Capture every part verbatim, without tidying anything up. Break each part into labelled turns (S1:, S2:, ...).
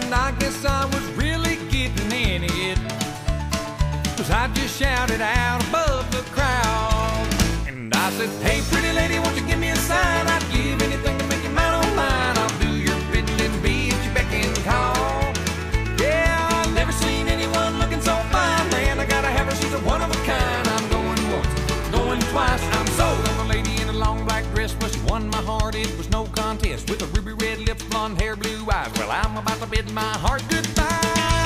S1: and I guess I was really getting in it, 'cause I just shouted out above the crowd. And I said, hey pretty lady, won't you give me a sign? I'd give anything to make you mine on mine. I'll do your bidding and be at your beck and call. Yeah, I've never seen anyone looking so fine. Man, I gotta have her, she's a one of a kind. I'm going once, going twice, I'm sold on a lady in a long black dress. Well, she won my heart, it was no contest. With a ruby red lips, blonde hair, blue eyes. Well, I'm about to bid my heart goodbye.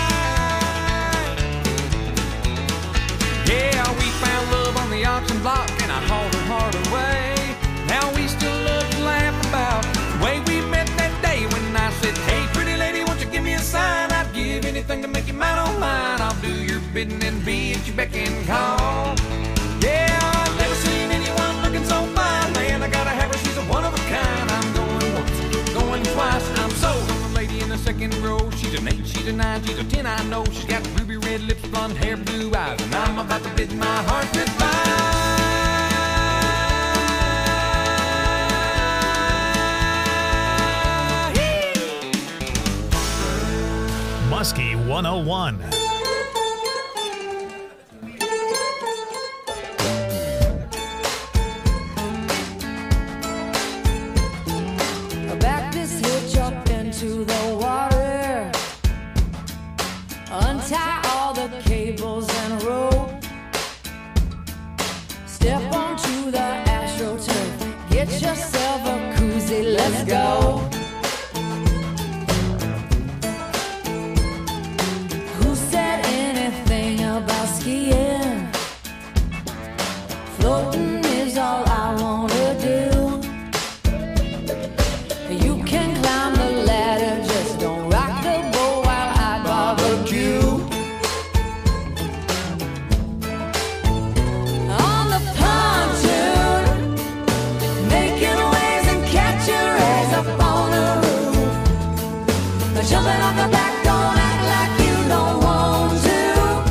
S1: Yeah, we found love on the auction block, and I hauled her heart away. Now we still love to laugh about the way we met that day when I said, hey pretty lady, won't you give me a sign? I'd give anything to make you mine on mine. I'll do your bidding and be at your beck and call. Yeah, I've never seen anyone looking so fine. Man, I gotta have her, she's a one of a kind. I'm going once, going twice, I'm sold on the lady in the second row. She's an eight, she's a nine, she's a ten, I know. She's got ruby red lips, blonde hair, blue eyes, and I'm about to bid my heart goodbye.
S2: Muskie one oh one.
S3: Back this hitch up into the water, untie all the cables and rope, step onto the AstroTurf, get yourself a koozie, let's go. Who said anything about skiing? Floating is all I wanna do. You can climb the ladder, just don't rock the boat while I barbecue. On the pontoon, making waves and catching rays up on the roof. Jumping off the back, don't act like you don't want to.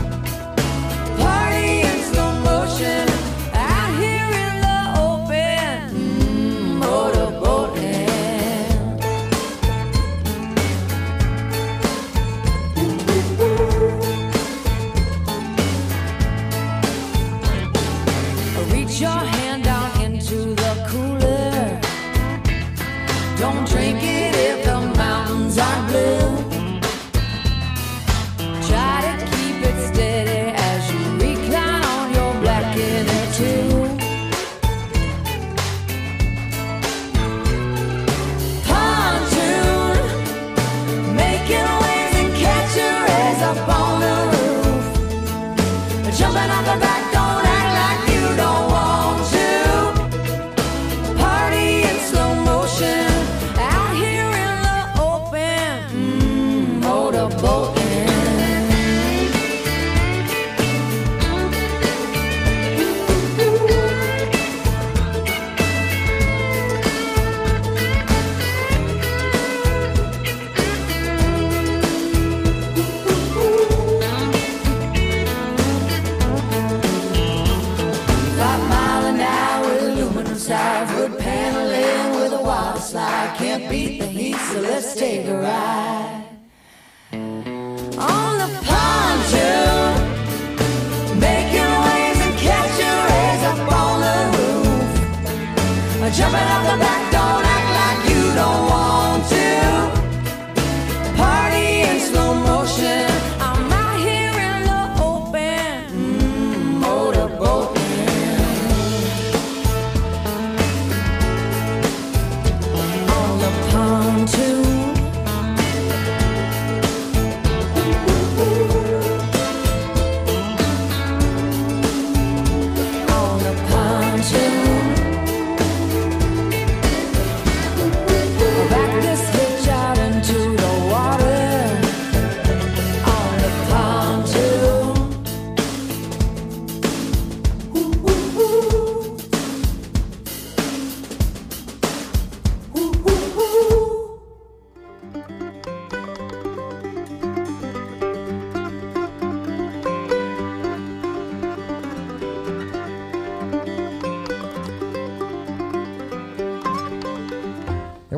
S3: Party in slow motion, out here in the open. Mm, motorboating. Reach your hand down into the cooler. Don't drink it if the mountains are blue.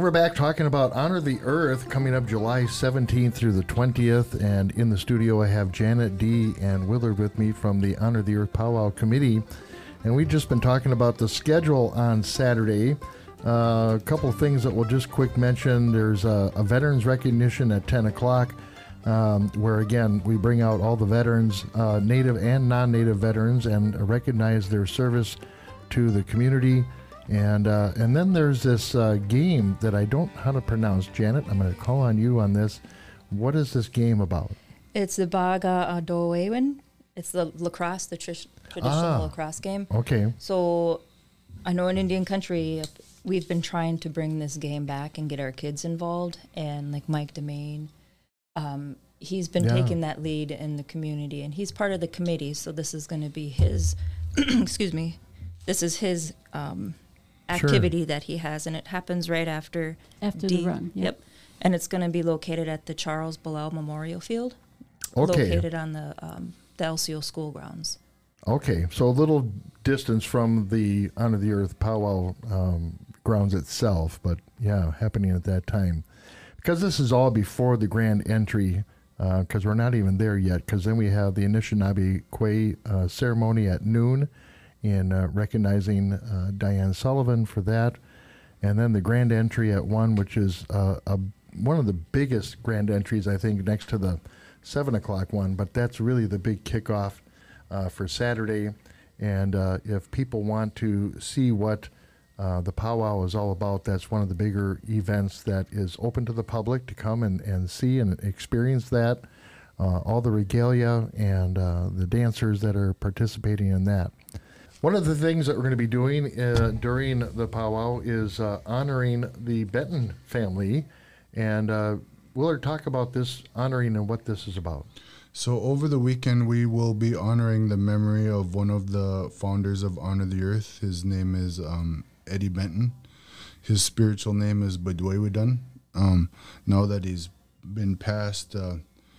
S4: we're back talking about Honor the Earth coming up July seventeenth through the twentieth. And in the studio, I have Janet D. and Willard with me from the Honor the Earth Powwow Committee. And we've just been talking about the schedule on Saturday. Uh, a couple of things that we'll just quick mention. There's a, a veterans recognition at ten o'clock, um, where, again, we bring out all the veterans, uh, native and non-native veterans, and recognize their service to the community. And uh, and then there's this uh, game that I don't know how to pronounce. Janet, I'm going to call on you on this. What is this game about?
S5: It's the Baga Adoewen. It's the lacrosse, the tr- traditional
S4: Ah.
S5: lacrosse game.
S4: Okay.
S5: So I know in Indian country, we've been trying to bring this game back and get our kids involved. And like Mike Demain, um, he's been
S4: Yeah.
S5: taking that lead in the community. And he's part of the committee. So this is going to be his, excuse me, this is his um, activity that he has. And it happens right after.
S6: After the run, yep.
S5: Yep. And it's going to be located at the Charles Bilal Memorial Field.
S4: Okay.
S5: Located on the, um, the L C O school grounds.
S4: Okay, so a little distance from the Honor the Earth powwow um, grounds itself, but yeah, happening at that time. Because this is all before the grand entry, because uh, we're not even there yet, because then we have the Anishinaabe Quay uh, ceremony at noon in uh, recognizing uh, Diane Sullivan for that, and then the grand entry at one, which is uh, a, one of the biggest grand entries, I think, next to the seven o'clock one, but that's really the big kickoff Uh, for Saturday. And uh, if people want to see what uh, the powwow is all about, that's one of the bigger events that is open to the public to come and, and see and experience that. Uh, all the regalia and uh, the dancers that are participating in that. One of the things that we're going to be doing uh, during the powwow is uh, honoring the Benton family. And uh, Willard, talk about this honoring and what this is about.
S7: So over the weekend, we will be honoring the memory of one of the founders of Honor the Earth. His name is um, Eddie Benton. His spiritual name is Badwewidan. Um, now that he's been passed, uh,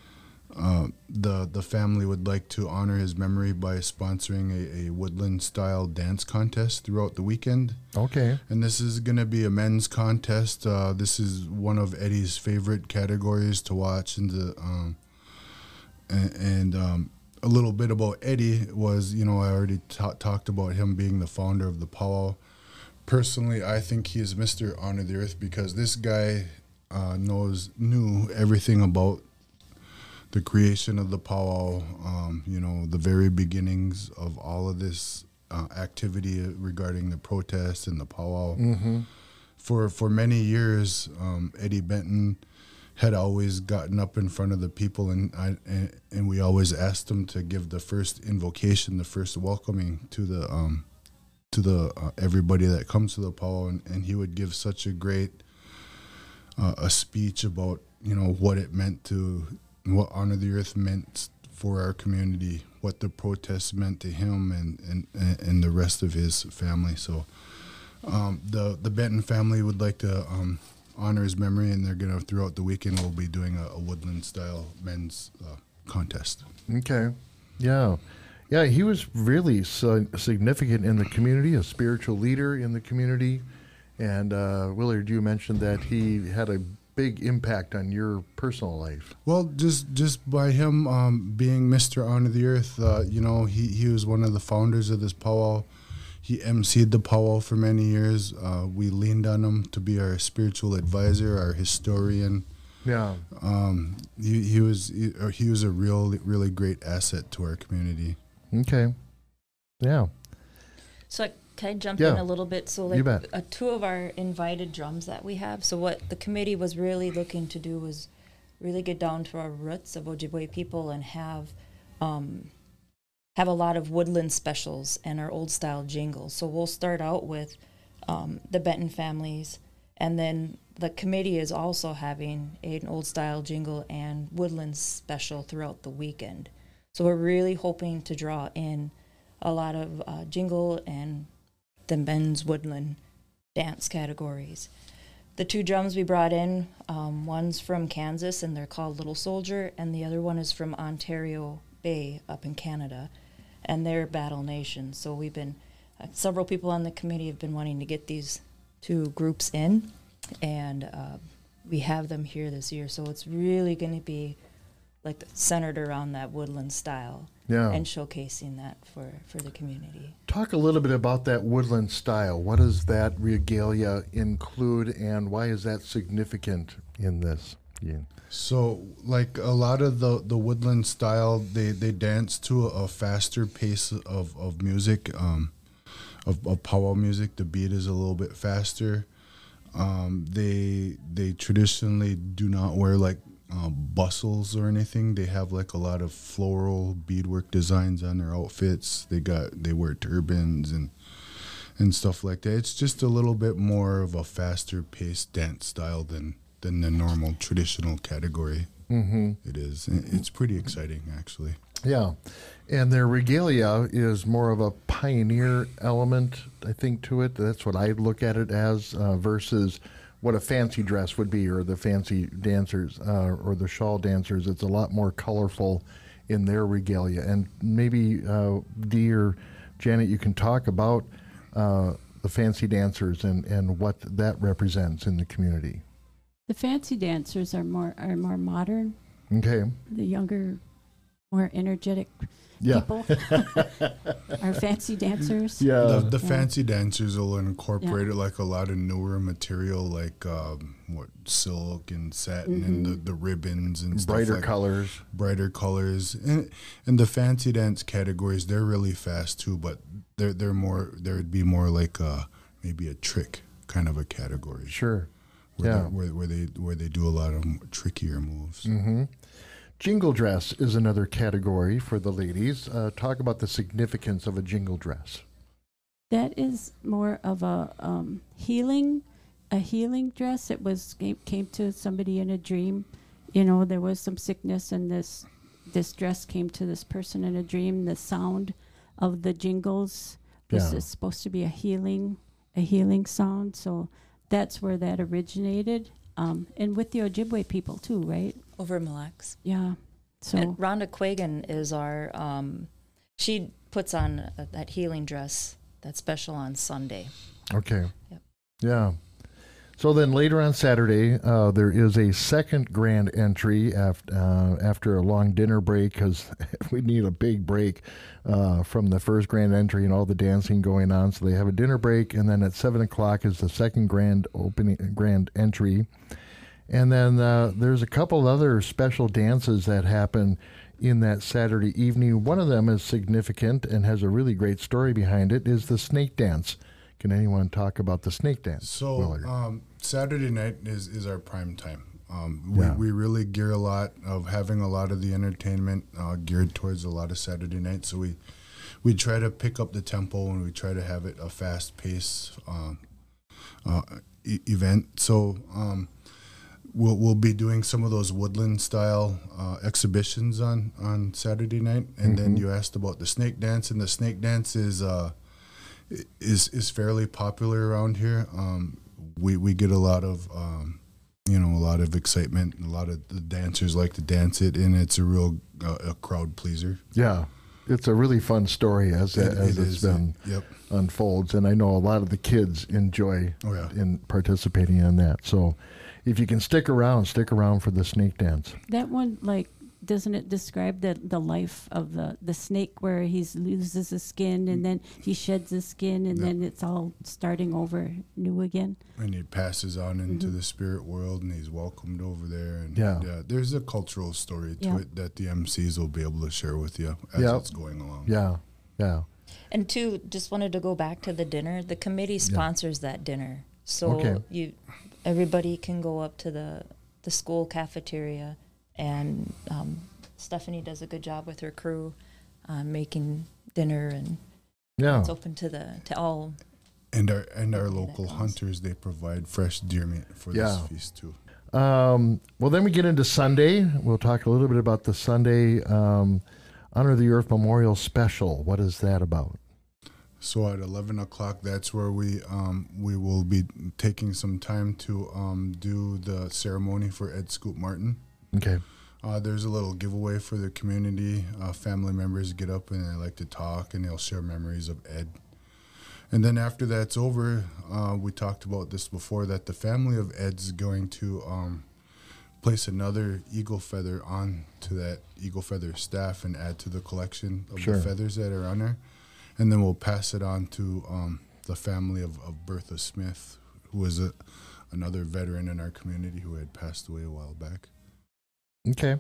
S7: uh, the the family would like to honor his memory by sponsoring a, a woodland-style dance contest throughout the weekend.
S4: Okay.
S7: And this is going to be a men's contest. Uh, this is one of Eddie's favorite categories to watch, and the um, And, and um, a little bit about Eddie was, you know, I already ta- talked about him being the founder of the powwow. Personally, I think he is Mister Honor the Earth because this guy uh, knows, knew everything about the creation of the powwow, um, you know, the very beginnings of all of this uh, activity regarding the protest and the powwow.
S4: Mm-hmm.
S7: For, for many years, um, Eddie Benton had always gotten up in front of the people, and I and, and we always asked him to give the first invocation, the first welcoming to the um to the uh, everybody that comes to the powwow, and, and he would give such a great uh, a speech about, you know, what it meant to what Honor the Earth meant for our community, what the protests meant to him and and, and the rest of his family. So um, the the Benton family would like to um, honor his memory, and they're going to, throughout the weekend, we'll be doing a, a woodland-style men's uh, contest.
S4: Okay. Yeah. Yeah, he was really so significant in the community, a spiritual leader in the community. And uh, Willard, you mentioned that he had a big impact on your personal life.
S7: Well, just just by him um, being Mister Honor the Earth, uh, you know, he, he was one of the founders of this powwow. He emceed the powwow for many years. Uh, we leaned on him to be our spiritual advisor, our historian.
S4: Yeah.
S7: Um, he, he was he, he was a real really great asset to our community.
S4: Okay. Yeah.
S5: So I- can I jump
S4: Yeah.
S5: in a little bit? So
S4: You
S5: like
S4: bet.
S5: uh, two of our invited drums that we have. So what the committee was really looking to do was really get down to our roots of Ojibwe people and have um, have a lot of woodland specials and our old style jingles. So we'll start out with um, the Benton families, and then the committee is also having an old style jingle and woodland special throughout the weekend. So we're really hoping to draw in a lot of uh, jingle and the men's woodland dance categories. The two drums we brought in, um, one's from Kansas and they're called Little Soldier, and the other one is from Ontario Bay up in Canada, and they're Battle Nation. So we've been, uh, several people on the committee have been wanting to get these two groups in. and uh, we have them here this year. So it's really going to be like centered around that woodland style,
S4: Yeah.
S5: and showcasing that for, for the community.
S4: Talk a little bit about that woodland style. What does that regalia include, and why is that significant in this? Yeah.
S7: So, like a lot of the, the woodland style, they, they dance to a, a faster pace of, of music, um, of, of powwow music. The beat is a little bit faster. Um, they they traditionally do not wear like uh, bustles or anything. They have like a lot of floral beadwork designs on their outfits. They got they wear turbans and and stuff like that. It's just a little bit more of a faster paced dance style than than the normal traditional category.
S4: Mm-hmm.
S7: It is. It's pretty exciting, actually.
S4: Yeah. And their regalia is more of a pioneer element, I think, to it. That's what I look at it as, uh, versus what a fancy dress would be, or the fancy dancers, uh, or the shawl dancers. It's a lot more colorful in their regalia. And maybe uh, Dee or Janet, you can talk about uh, the fancy dancers and, and what that represents in the community.
S6: The fancy dancers are more are more modern.
S4: Okay.
S6: The younger, more energetic
S4: Yeah.
S6: people are fancy dancers.
S4: Yeah.
S7: The, the
S6: Yeah.
S7: fancy dancers will incorporate
S6: Yeah.
S7: it like a lot of newer material, like um, what silk and satin and the, the ribbons and stuff
S4: Brighter
S7: like
S4: colors.
S7: brighter colors. And and the fancy dance categories, they're really fast too, but they're they're more there would be more like a, maybe a trick kind of a category.
S4: Sure.
S7: Where,
S4: Yeah.
S7: they- where where they where they do a lot of trickier moves.
S4: Mm-hmm. Jingle dress is another category for the ladies. Uh, talk about the significance of a jingle dress.
S6: That is more of a um, healing, a healing dress. It was came, came to somebody in a dream. You know, there was some sickness, and this this dress came to this person in a dream. The sound of the jingles. This
S4: Yeah.
S6: is supposed to be a healing, a healing sound. So that's where that originated. Um, and with the Ojibwe people too, right?
S5: Over Mille Lacs.
S6: Yeah. So
S5: And Rhonda Quagan is our, um, she puts on uh, that healing dress that's special on Sunday.
S4: Okay.
S5: Yep.
S4: Yeah. So then later on Saturday, uh, there is a second grand entry after, uh, after a long dinner break, because we need a big break uh, from the first grand entry and all the dancing going on. So they have a dinner break, and then at seven o'clock is the second grand opening grand entry. And then uh, there's a couple other special dances that happen in that Saturday evening. One of them is significant and has a really great story behind it, is the snake dance. Can anyone talk about the snake dance?
S7: So
S4: Willard?
S7: um, Saturday night is, is our prime time. Um,
S4: Yeah.
S7: we, we really gear a lot of having a lot of the entertainment uh, geared towards a lot of Saturday nights. So we we try to pick up the tempo, and we try to have it a fast pace um, uh, e- event. So um, we'll we'll be doing some of those woodland style uh, exhibitions on, on Saturday night. And then you asked about the snake dance, and the snake dance is uh, is is fairly popular around here. Um, we we get a lot of um, you know a lot of excitement. A lot of the dancers like to dance it, and it's a real uh, a crowd pleaser.
S4: Yeah, it's a really fun story as
S7: It-
S4: as
S7: it
S4: it's
S7: is,
S4: been
S7: yep.
S4: unfolds, and I know a lot of the kids enjoy
S7: Oh, yeah.
S4: in participating in that. So, if you can stick around, stick around for the snake dance.
S6: that one, like, doesn't it describe the the life of the the snake, where he loses his skin and then he sheds his skin, and
S7: Yep.
S6: then it's all starting over new again?
S7: And he passes on into the spirit world, and he's welcomed over there. And
S4: Yeah.
S7: there's a cultural story to
S6: Yeah.
S7: it that the M Cs will be able to share with you as
S4: Yeah.
S7: it's going along.
S4: Yeah, yeah,
S5: And two, just wanted to go back to the dinner. The committee sponsors that dinner. So
S4: Okay.
S5: you, everybody can go up to the, the school cafeteria, and um, Stephanie does a good job with her crew on making dinner, and
S4: yeah.
S5: it's open to the to all.
S7: And our and our
S5: Okay, that
S7: local
S5: counts.
S7: hunters, they provide fresh deer meat for
S4: Yeah.
S7: this feast too.
S4: Um, well, then we get into Sunday. We'll talk a little bit about the Sunday um, Honor the Earth Memorial Special. What is that about?
S7: So at eleven o'clock, that's where we um, we will be taking some time to um, do the ceremony for Ed Scoop Martin.
S4: Okay.
S7: Uh, there's a little giveaway for the community. Uh, family members get up and they like to talk, and they'll share memories of Ed. And then after that's over, uh, we talked about this before, that the family of Ed's is going to um, place another eagle feather on to that eagle feather staff and add to the collection of
S4: Sure.
S7: the feathers that are on there. And then we'll pass it on to um, the family of, of Bertha Smith, who was a, another veteran in our community who had passed away a while back.
S4: Okay.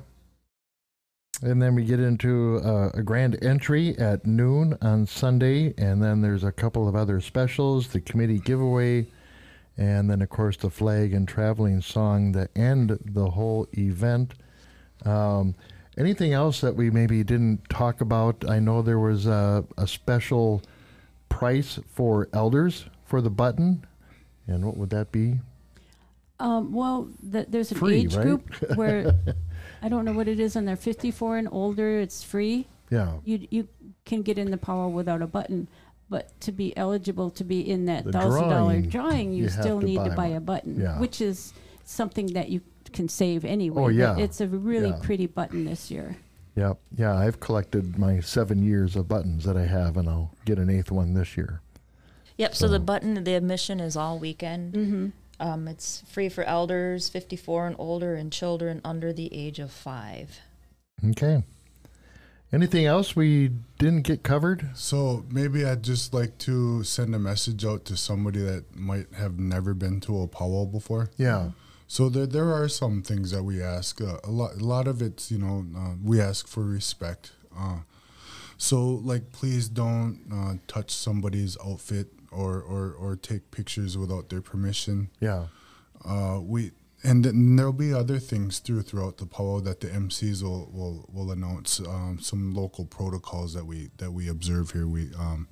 S4: And then we get into uh, a grand entry at noon on Sunday, and then there's a couple of other specials, the committee giveaway, and then, of course, the flag and traveling song that end the whole event. Um, anything else that we maybe didn't talk about? I know there was a, a special price for elders for the button, and what would that be?
S6: Um, well, the, there's an
S4: Free,
S6: age
S4: right?
S6: group where I don't know what it is, and they're fifty-four and older. It's free.
S4: Yeah.
S6: You you can get in the powwow without a button, but to be eligible to be in that
S4: The
S6: thousand dollar
S4: drawing,
S6: drawing, you,
S4: you have
S6: still
S4: to
S6: need
S4: buy
S6: to buy
S4: one.
S6: a button,
S4: Yeah.
S6: which is something that you can save anyway.
S4: Oh,
S6: But
S4: yeah.
S6: it's a really
S4: Yeah.
S6: pretty button this year.
S4: Yeah, yeah. I've collected my seven years of buttons that I have, and I'll get an eighth one this year.
S5: Yep. So the button, the admission is all weekend.
S6: Mm-hmm.
S5: Um, it's free for elders, fifty-four and older, and children under the age of five.
S4: Okay. Anything else we didn't get covered?
S7: So maybe I'd just like to send a message out to somebody that might have never been to a powwow before.
S4: Yeah.
S7: So there, there are some things that we ask. Uh, a lot, a lot of it's, you know, uh, we ask for respect. Uh, so, like, please don't uh, touch somebody's outfit or, or, or take pictures without their permission.
S4: Yeah.
S7: Uh, we and then there'll be other things through throughout the powwow that the M Cs will will, will announce. Um, some local protocols that we that we observe here. We um,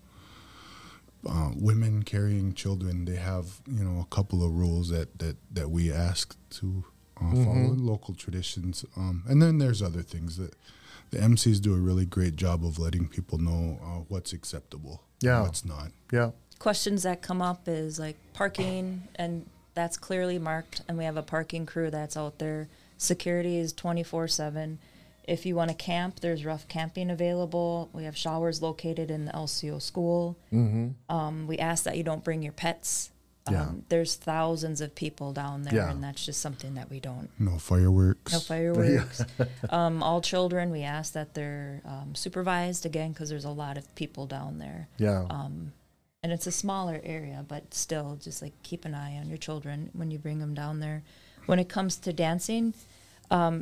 S7: uh, women carrying children, they have, you know, a couple of rules that that, that we ask to uh, follow, local traditions. Um, and then there's other things that the M Cs do a really great job of letting people know uh, what's acceptable,
S4: Yeah.
S7: and what's not.
S4: Yeah.
S5: Questions that come up is like parking, and that's clearly marked, and we have a parking crew that's out there. Security is twenty-four seven. If you want to camp, there's rough camping available. We have showers located in the L C O school.
S4: Mm-hmm.
S5: Um, we ask that you don't bring your pets. Um,
S4: Yeah.
S5: There's thousands of people down there,
S4: Yeah.
S5: and that's just something that we don't.
S7: No fireworks.
S5: No fireworks. um, all children, we ask that they're um, supervised, again, because there's a lot of people down there.
S4: Yeah.
S5: Um, and it's a smaller area, but still, just like keep an eye on your children when you bring them down there. When it comes to dancing, um,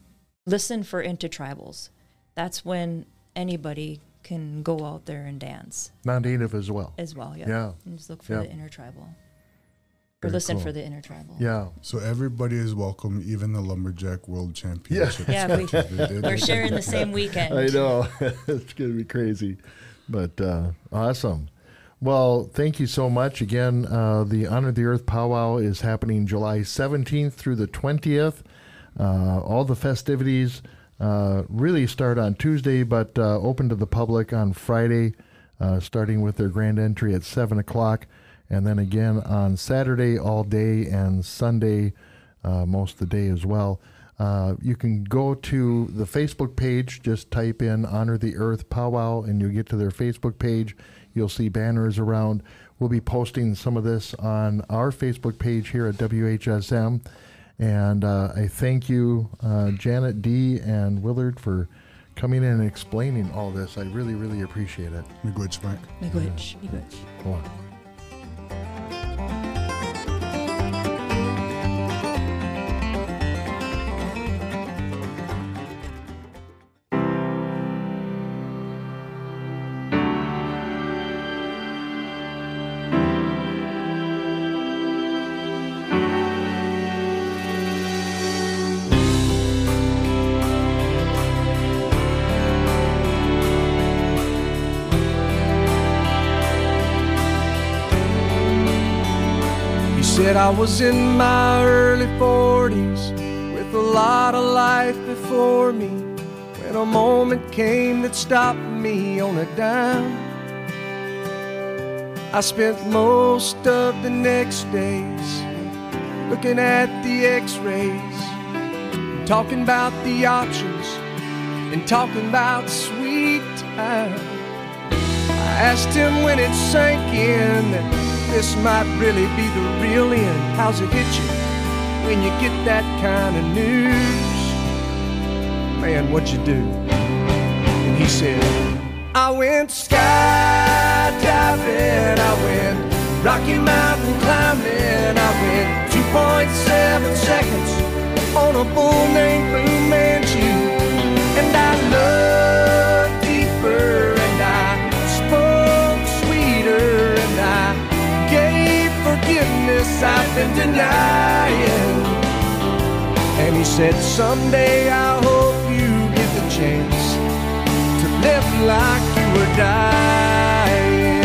S5: listen for intertribals. That's when anybody can go out there and dance
S4: Non-native as well.
S5: as well. Yeah.
S4: Yeah.
S5: And just look for
S4: Yeah.
S5: the intertribal. Or
S4: Very
S5: listen
S4: cool.
S5: for the intertribal.
S4: Yeah.
S7: So everybody is welcome, even the Lumberjack World Championships.
S5: Yeah, we,
S7: They- they-
S5: we're sharing the same weekend.
S4: I know. It's going to be crazy. But uh, awesome. Well, thank you so much. Again, uh, the Honor the Earth Powwow is happening July seventeenth through the twentieth. Uh, all the festivities uh, really start on Tuesday, but uh, open to the public on Friday, uh, starting with their grand entry at seven o'clock. And then again on Saturday all day and Sunday uh, most of the day as well. Uh, you can go to the Facebook page, just type in Honor the Earth Powwow, and you'll get to their Facebook page. You'll see banners around. We'll be posting some of this on our Facebook page here at W H S M. And uh, I thank you, uh, Janet D. and Willard, for coming in and explaining all this. I really, really appreciate it.
S7: Miigwech, Mike.
S5: Miigwech.
S6: Miigwech.
S4: Go on.
S1: He said I was in my early forties with a lot of life before me when a moment came that stopped me on a dime. I spent most of the next days looking at the x-rays, talking about the options and talking about sweet time. I
S8: asked him when it sank in that this might really be the real end. How's it hit you when you get that kind of news? Man, what'd you do? And he said, I went skydiving, I went Rocky Mountain climbing, I went two point seven seconds on a bull named Fu Manchu. And I looked deeper and I spoke sweeter and I gave forgiveness I've been denying. And he said, someday I hope you get the chance to live like you were dying.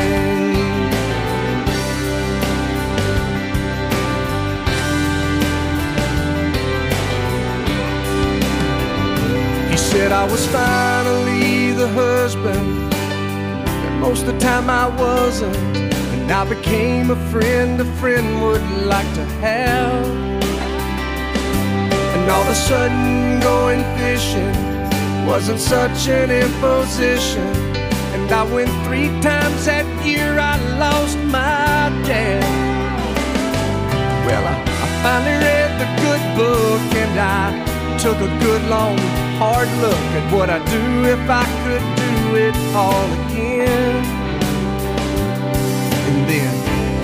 S8: He said I was finally the husband that most of the time I wasn't, and I became a friend a friend would like to have. And all of a sudden going fishing wasn't such an imposition. And I went three times that year, I lost my dad. Well, I, I finally read the good book and I took a good long hard look at what I'd do if I could do it all again. And then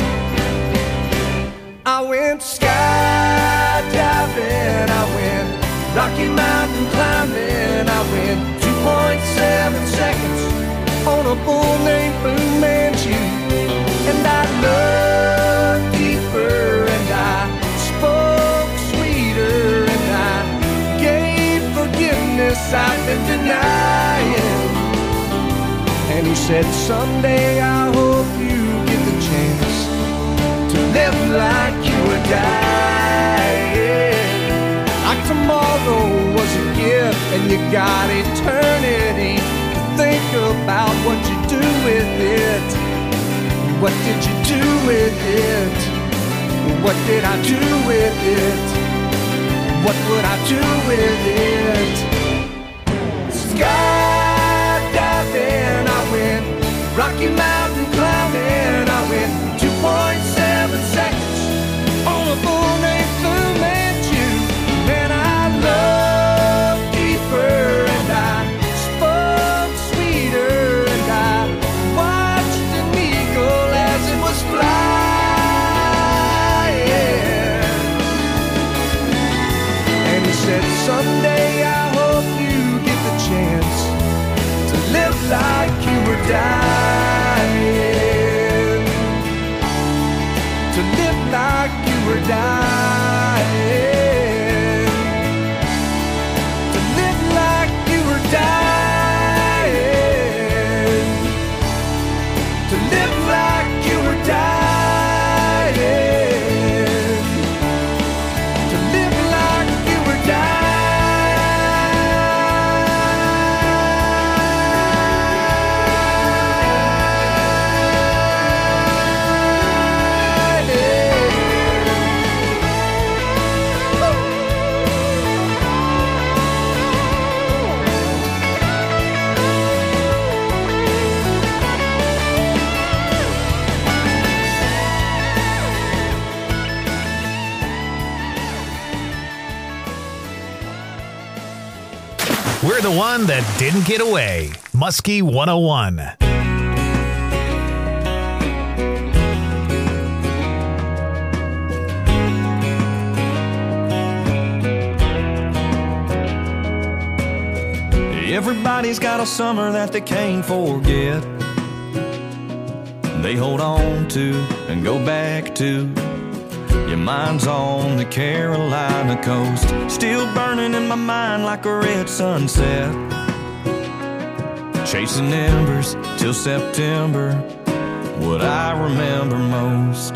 S8: I went skydiving, I went Rocky Mountain climbing, I went two point seven seconds on a bull named Fu Manchu. And I looked deeper and I spoke sweeter and I gave forgiveness I've been denying. And he said, someday I hope you get the chance to live like you were dying. Like tomorrow was a gift and you got eternity to think about what you do with it. What did you do with it? What did I do with it? What would I do with it? Skydiving, I went Rocky Mountain climbing, I went two point seven seconds on a bull named Fu Manchu. And I looked deeper and I spoke sweeter and I watched an eagle as it was flying. And he said, someday I hope you get the chance to live like you were dying. To live like you were dying. To live like you were dying. To live like you were dying. To live like you were dying.
S2: We're the one that didn't get away. Muskie one oh one.
S1: Everybody's got a summer that they can't forget. They hold on to and go back to. Your mind's on the Carolina coast, still burning in my mind like a red sunset. Chasing embers till September, what I remember most.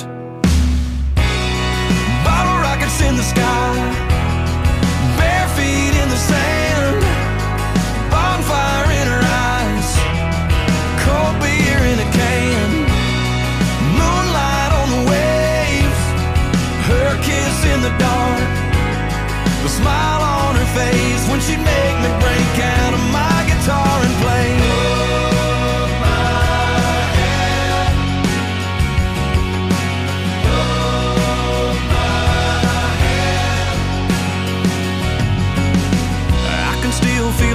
S1: Bottle rockets in the sky, bare feet in the sand, bonfire in her eyes, cold beer in a can, moonlight on the waves, her kiss in the dark, the smile on her face when she'd make me break out of my guitar and play. Hold my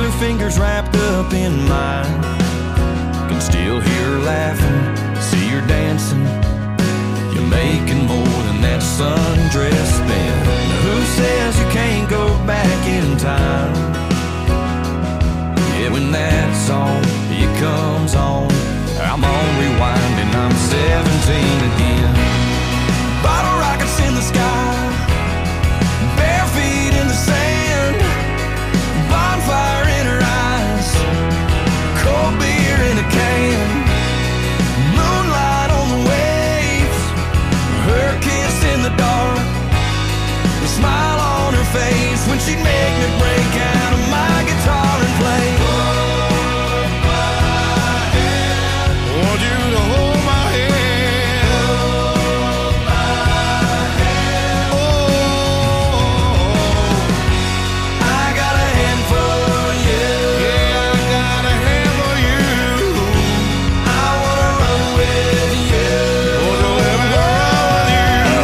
S1: her fingers wrapped up in mine. Can still hear her laughing, see her dancing. You're making more than that sundress spent. Now who says you can't go back in time? Yeah, when that song, it comes on, I'm on rewind and I'm seventeen again. Bottle rockets in the sky, bare feet in the sand, bonfire in her eyes, cold beer in a can, moonlight on the waves, her kiss in the dark, the smile on her face when she'd make me break out of my guitar and play. Want you to hold my hand. Hold my hand. Oh, I got a hand for you. Yeah, I got a hand for you. I wanna run with you. Wanna let me run with you.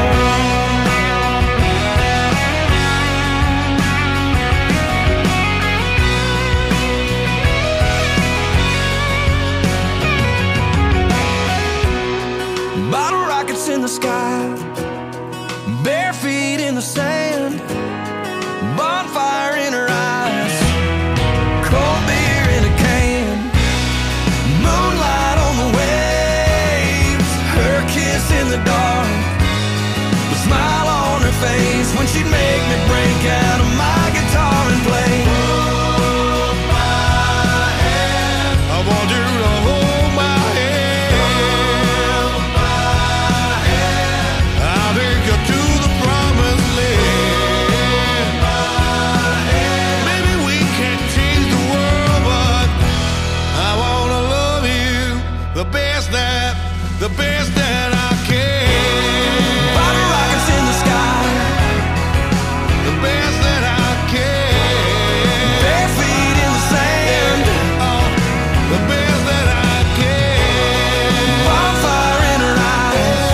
S1: Bottle rockets in the sky, bare feet in the sand, bonfire in her eyes, cold beer in a can, moonlight on the waves, her kiss in the dark, the smile on her face when she'd make me break out of my guitar and play. Hold my hand. I want you to hold my hand. Hold my hand. I'll take you to the promised land. Hold my hand. Maybe we can't change the world, but I wanna love you the best that, the best that I can. Bottle rockets in the sky, the best that I can. Bare feet in the sand, oh, the best that I can. Bonfire in her eyes.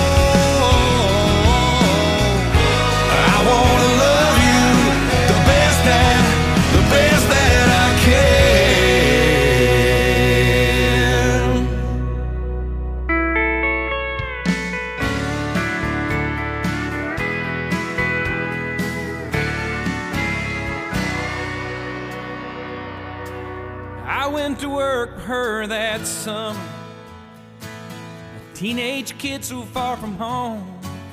S1: Oh, I wanna love you the best that, the best that I can. I went to work for her that summer, a teenage kid so far from home.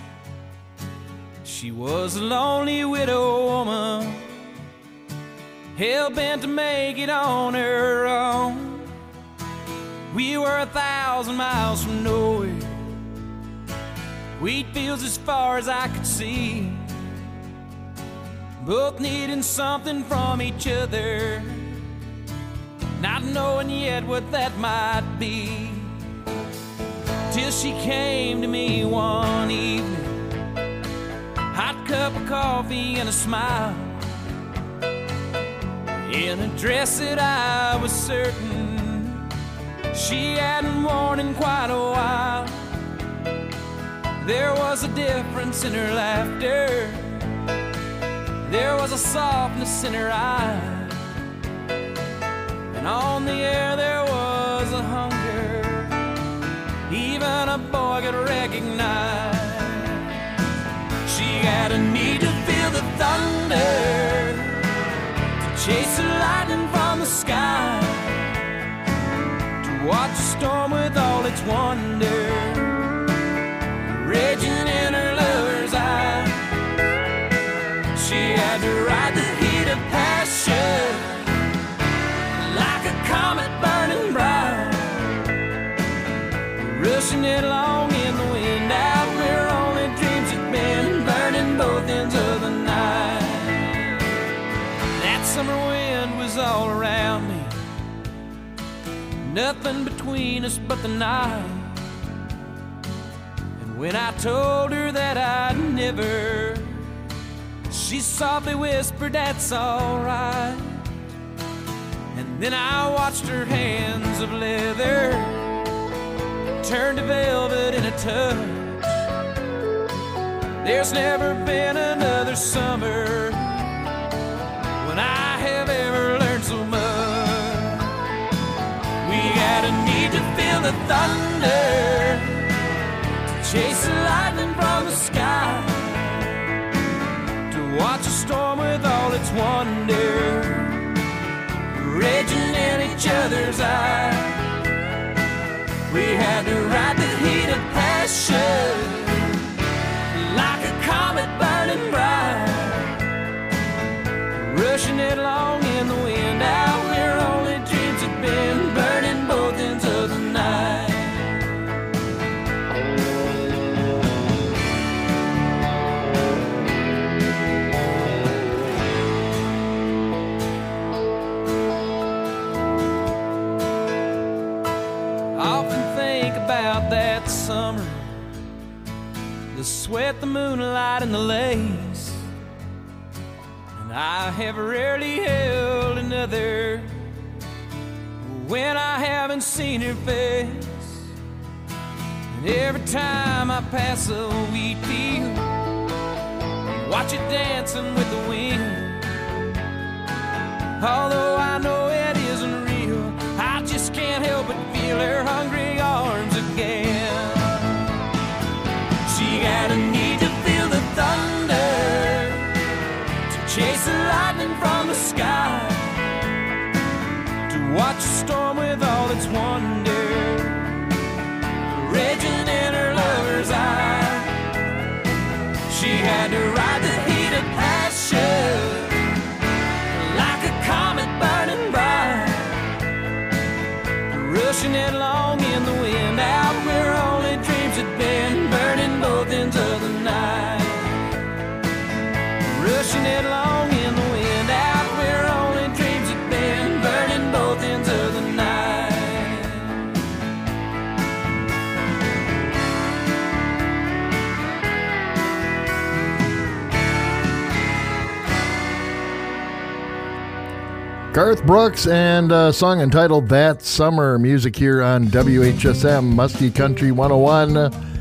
S1: She was a lonely widow woman, hell-bent to make it on her own. We were a thousand miles from nowhere, wheat fields as far as I could see, both needing something from each other, not knowing yet what that might be. Till she came to me one evening, hot cup of coffee and a smile, in a dress that I was certain she hadn't worn in quite a while. There was a difference in her laughter, there was a softness in her eyes, and on the air there was a hunger even a boy could recognize. She had a need to feel the thunder, to chase the lightning from the sky, to watch the storm with all its wonder raging in her lover's eye. She had to ride the heat of passion like a comet burning bright, rushing it along in the wind out where only dreams had been, burning both ends of the night. That summer wind was all around me, nothing between us but the night. And when I told her that I'd never, she softly whispered, "That's alright." And then I watched her hands of leather turn to velvet in a touch. There's never been another summer when I have ever learned the thunder, to chase the lightning from the sky, to watch a storm with all its wonder, raging in each other's eyes. We had to ride the heat of passion like a comet burning bright, rushing it along in the wind out where only dreams had been, burning both ends of the night. I often think about that summer, the sweat, the moonlight, and the lace. And I have rarely held another when I haven't seen her face. And every time I pass a wheat field, watch it dancing with the wind. Although I know it isn't real, I just can't help but feel her hungry arms again. She got a need to feel the thunder, to chase the lightning from the sky, to watch a storm with all its wonder, raging in her lover's eye. She had to ride the heat of passion like a comet burning bright, rushing it along in the wind out where only dreams had been, burning both ends of the night, rushing it along in the wind out where only dreams had been, burning both ends of the night.
S4: Garth Brooks and a song entitled That Summer, music here on W H S M Muskie Country one oh one.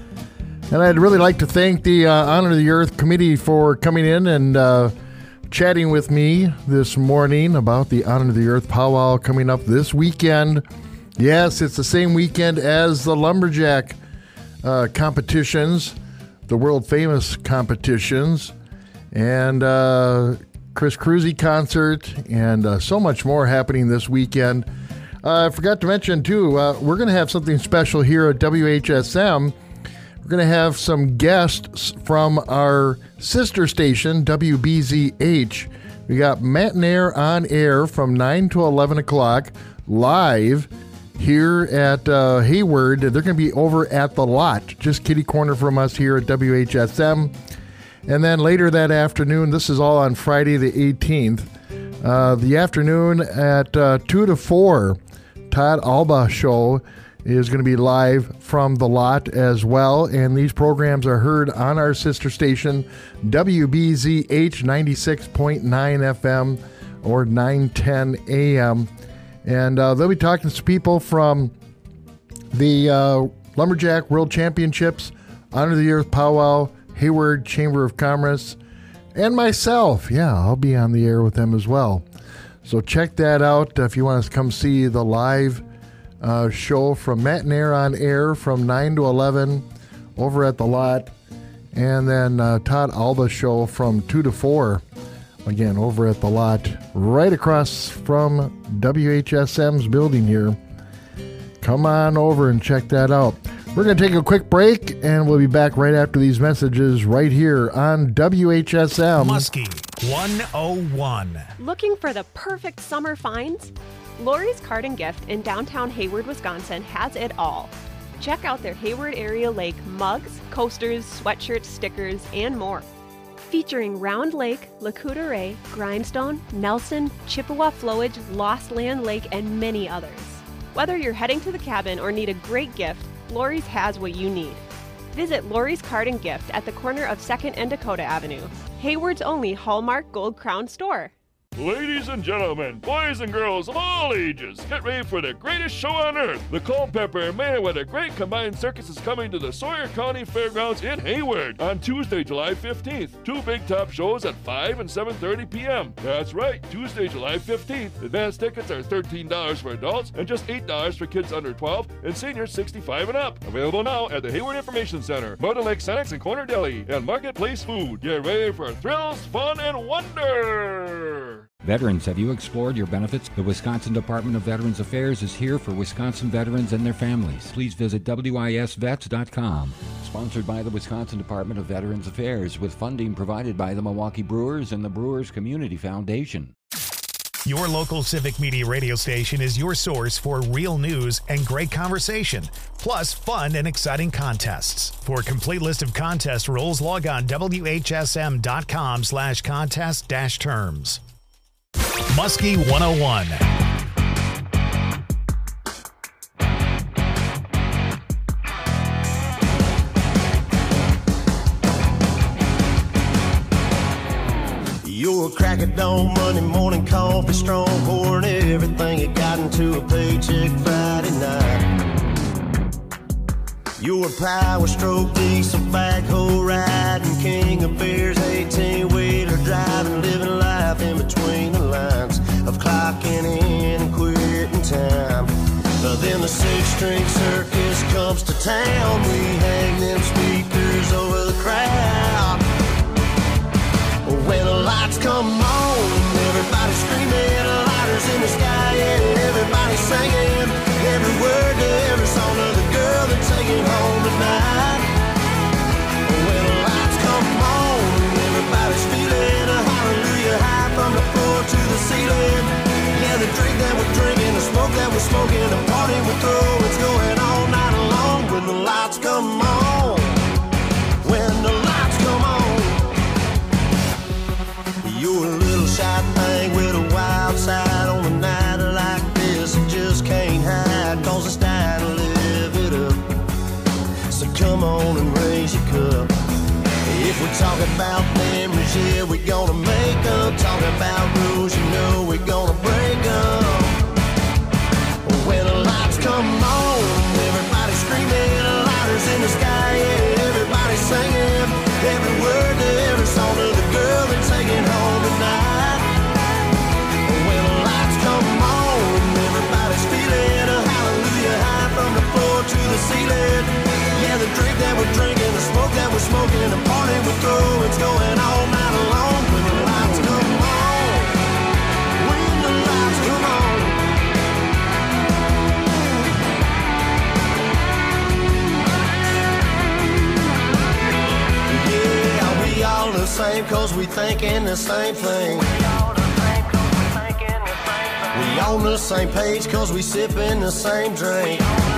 S4: And I'd really like to thank the uh, Honor the Earth Committee for coming in and uh, chatting with me this morning about the Honor the Earth powwow coming up this weekend. Yes, it's the same weekend as the Lumberjack uh, competitions, the world famous competitions, and uh, Chris Cruzy concert, and uh, so much more happening this weekend. Uh, I forgot to mention, too, uh, we're going to have something special here at W H S M. We're going to have some guests from our sister station, W B Z H. We got Matt and Air on air from nine to eleven o'clock, live here at uh, Hayward. They're going to be over at The Lot, just kitty corner from us here at W H S M. And then later that afternoon, this is all on Friday the eighteenth, uh, the afternoon at uh, two to four, Todd Alba Show is going to be live from The Lot as well. And these programs are heard on our sister station, W B Z H ninety-six point nine F M or nine ten A M. And uh, they'll be talking to people from the uh, Lumberjack World Championships, Honor the Earth Powwow, Hayward Chamber of Commerce, and myself. Yeah, I'll be on the air with them as well. So check that out if you want to come see the live uh, show from Matt and Air on air from nine to eleven over at The Lot. And then uh, Todd Alba show from two to four, again, over at The Lot, right across from W H S M's building here. Come on over and check that out. We're going to take a quick break, and we'll be back right after these messages right here on W H S M.
S2: Muskie one oh one.
S9: Looking for the perfect summer finds? Lori's Card and Gift in downtown Hayward, Wisconsin has it all. Check out their Hayward Area Lake mugs, coasters, sweatshirts, stickers, and more. Featuring Round Lake, Lac-Courte Oreille, Grindstone, Nelson, Chippewa Flowage, Lost Land Lake, and many others. Whether you're heading to the cabin or need a great gift, Lori's has what you need. Visit Lori's Card and Gift at the corner of second and Dakota Avenue, Hayward's only Hallmark Gold Crown store.
S10: Ladies and gentlemen, boys and girls of all ages, get ready for the greatest show on earth. The Culpeper Mayweather Great Combined Circus is coming to the Sawyer County Fairgrounds in Hayward on Tuesday, July fifteenth. Two big top shows at five and seven thirty p.m. That's right, Tuesday, July fifteenth. Advance tickets are thirteen dollars for adults and just eight dollars for kids under twelve and seniors sixty-five and up. Available now at the Hayward Information Center, Mountain Lake Senex and Corner Deli, and Marketplace Food. Get ready for thrills, fun, and wonder!
S11: Veterans, have you explored your benefits? The Wisconsin Department of Veterans Affairs is here for Wisconsin veterans and their families. Please visit W I S vets dot com. Sponsored by the Wisconsin Department of Veterans Affairs, with funding provided by the Milwaukee Brewers and the Brewers Community Foundation.
S2: Your local Civic Media radio station is your source for real news and great conversation, plus fun and exciting contests. For a complete list of contest rules, log on W H S M dot com slash contest dash terms. Muskie one oh one.
S12: You're a crack of dawn, Monday morning coffee, strong pouring everything you got into a paycheck Friday night. You're a power stroke, diesel backhoe riding, king of beers, eighteen-wheeler driving, living life in between the lines of clocking in and quitting time. But then the six-string circus comes to town, we hang them speakers over the crowd. When the lights come on, everybody screaming, lighters in the sky, yeah, everybody singing every word to every song of the girl they're taking home tonight. When the lights come on, everybody's feeling a hallelujah high from the floor to the ceiling. Yeah, the drink that we're drinking, the smoke that we're smoking, the party we throw, it's going all night long. When the lights come on, when the lights come on. You're a little shy thing with a wild side on a night like this. You just can't hide, cause it's time to live it up. So come on and raise your cup. If we're talking about memories, yeah, we're gonna make them. Talking about rules, you know we're gonna break them. When the lights come on, everybody screaming, lighters in the sky, yeah, everybody singing every word to every song of the girl they're taking home tonight. When the lights come on, everybody's feeling a hallelujah high from the floor to the ceiling. Yeah, the drink that we're drinking, the smoke that we're smoking, the party we throw, it's going all night long. When the lights come on, when the lights come on. Yeah, we all the same cause we thinking the same thing. We on the same page cause we sipping the same drink.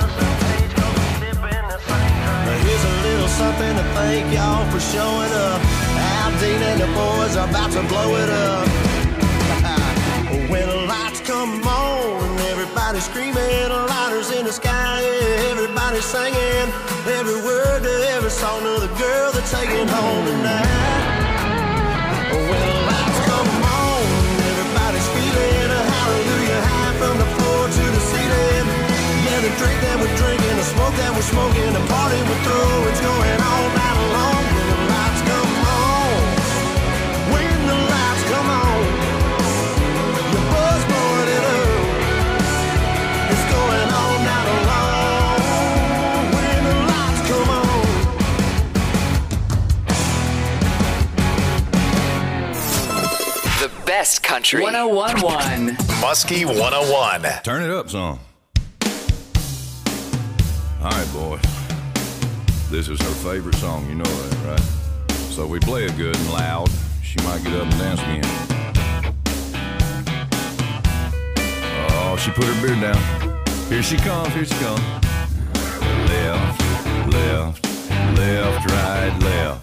S12: Now here's a little something to thank y'all for showing up. Aldine and the boys are about to blow it up. When the lights come on, everybody screaming, lighters in the sky, yeah, everybody singing every word to every song of the girl they're taking home tonight. When the lights come on, everybody's feeling a hallelujah high from the floor to the ceiling. Yeah, the drink that we're drinking, the smoke that we're smoking, the party we throw, it's going all night long. When the lights come on, when the lights come on, your buzz blowing it up, it's going all night long. When the lights come on.
S13: The best country. one oh one point one.
S2: Muskie one oh one.
S14: Turn it up some. All right, boys. This is her favorite song, you know that, right? So we play it good and loud. She might get up and dance again. Oh, she put her beard down. Here she comes, here she comes. Left, left, left, right, left.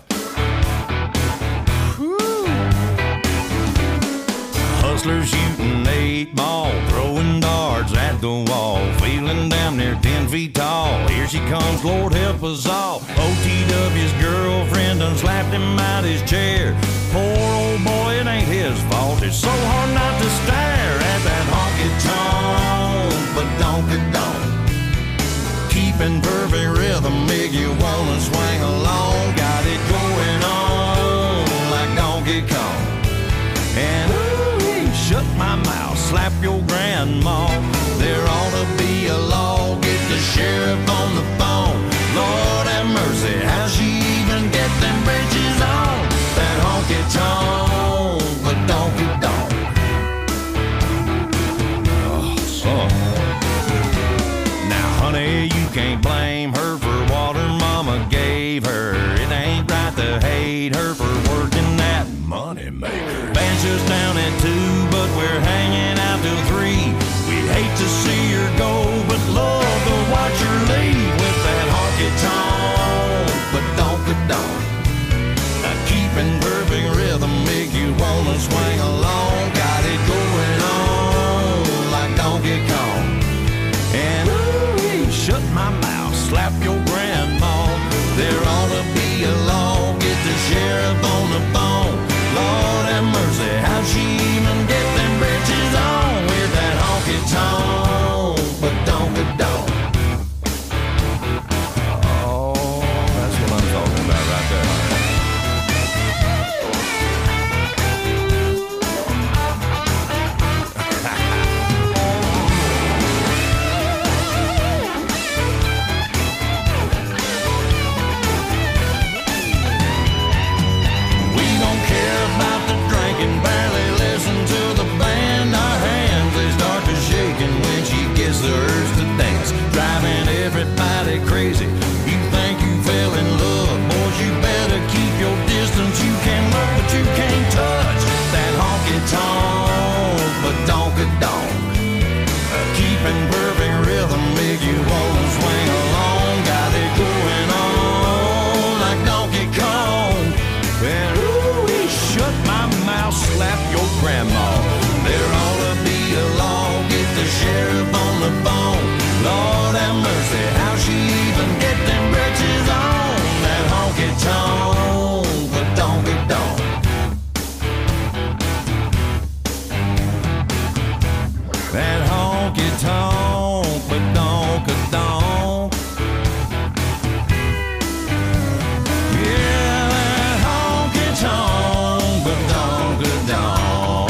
S14: Hustlers shooting eight ball, throwing darts at the wall, feeling damn near ten feet tall. Here she comes, Lord help us all. O T W's girlfriend done slapped him out his chair.
S15: poor old boy, it ain't his fault. It's so hard not to stare at that honky-tonk, but donky-donk. Keeping perfect rhythm make you wanna swing along. Got it going on like Donkey Kong. And ooh, shut my mouth, slap your grandma. There ought to be a law, get the sheriff on the phone. Lord have mercy, how she even get them bridges on? That honky-tonk, but donky-donk. Oh, son. Now, honey, you can't blame her for what her mama gave her. It ain't right to hate her for working that money maker. Band's just down at two, but we're hanging out till three. We'd hate to see her go, but love to watch her leave with that honky-tonk, but donky-donk. Now keeping perfect rhythm make you wanna swing along. Got it going on like Donkey Kong. And ooh, shut my mouth, slap your grandma. There ought to be a law, get the sheriff on the phone. Lord have mercy, how she even get them britches on with that honky-tonk, but donky-donk. Oh, that's what I'm talking about right there. We don't care about the drinking, barely listen to the band. Our hands, they start to shaking when she gets the urge to dance, driving everybody crazy. You think you fell in love, boys, you better keep your distance. You can look, but you can't touch that honky-tonk, but donky-donk. Uh, keeping perfect rhythm make you wanna swing along. Got it going on like Donkey Kong. And ooh, shut my mouth, slap your grandma. There ought to be a law, get the sheriff on the phone. Lord have mercy, how she even get them britches on? That honky-tonk, but donky-donk. That honky-tonk, but donky-donk. Yeah, that honky-tonk, but donky-donk.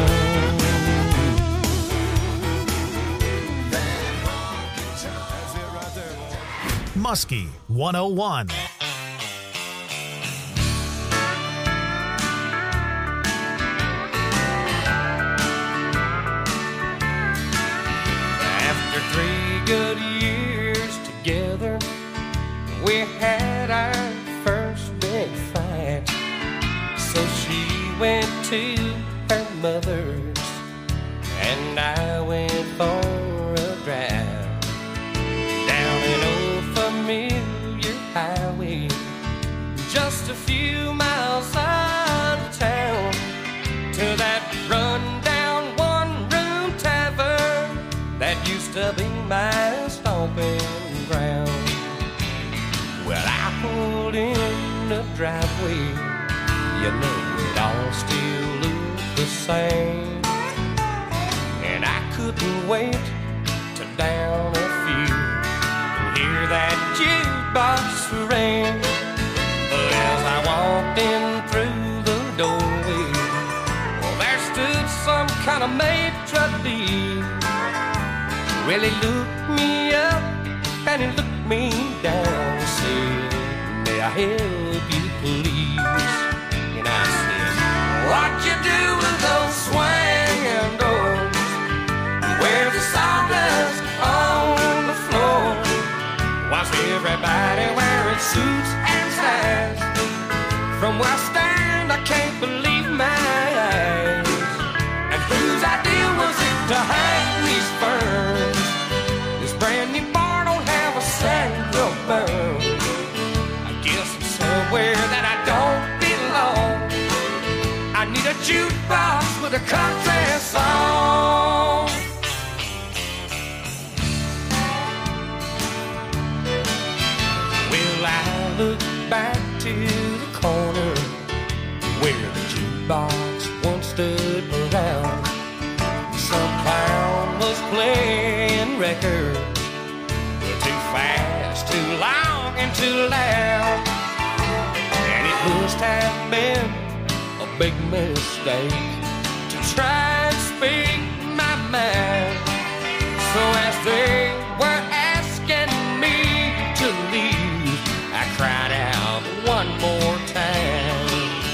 S2: Muskie one oh one.
S8: After three good years together, we had our first big fight. So she went to her mother's, and I went for a drive down an old familiar highway, just a few miles out of town, to that run-down one-room tavern that used to be my stomping ground. Well, I pulled in the driveway, you know it all still looked the same, and I couldn't wait to down a few and hear that jukebox ring. But as I walked in through the doorway, well, there stood some kind of maitre d'. Well, he looked me up and he looked me down and said, "May I help you, please?" And I said, "What you do with those swinging doors? Where's the sawdust on the floor? Why's everybody wearing suits and ties? From where I stand, I can't believe my eyes. And whose idea was it to hang these ferns? This brand new bar don't have a central burn. I guess I'm somewhere that I don't belong. I need a jukebox with a country song." Well, I look back to the corner where the jukebox once stood around. Some clown was playing records, too fast, too long, and too loud. And it must have been a big mistake to try and speak my mind. So as they were asking me to leave, I cried out one more time.